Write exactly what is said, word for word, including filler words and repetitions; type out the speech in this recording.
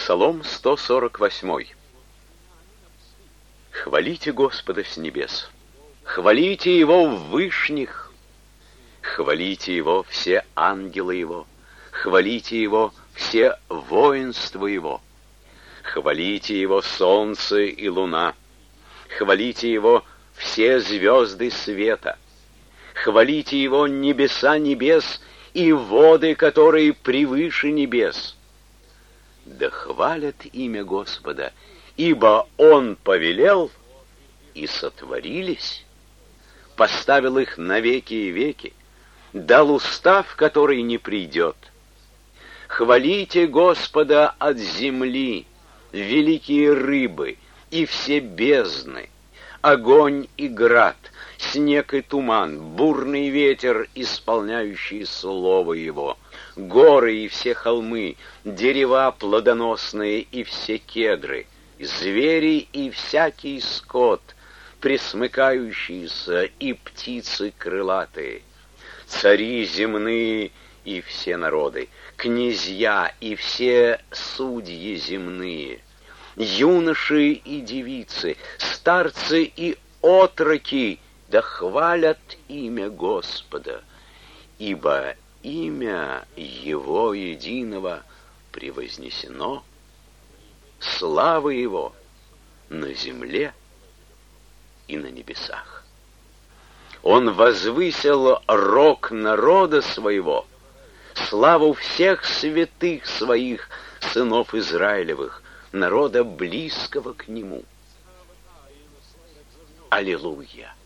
Псалом сто сорок восемь. Хвалите Господа с небес, хвалите Его в вышних, хвалите Его все ангелы Его, хвалите Его все воинства Его, хвалите Его солнце и луна, хвалите Его все звезды света, хвалите Его небеса небес и воды, которые превыше небес. Да хвалят имя Господа, ибо Он повелел, и сотворились, поставил их на веки и веки, дал устав, который не придет. Хвалите Господа от земли, великие рыбы и все бездны, огонь и град, снег и туман, бурный ветер, исполняющий слово Его, горы и все холмы, дерева плодоносные и все кедры, звери и всякий скот, пресмыкающиеся и птицы крылатые, цари земные и все народы, князья и все судьи земные, юноши и девицы, старцы и отроки, да хвалят имя Господа, ибо имя Его единого превознесено, слава Его на земле и на небесах. Он возвысил рог народа своего, славу всех святых своих сынов Израилевых, народа близкого к Нему. Аллилуйя!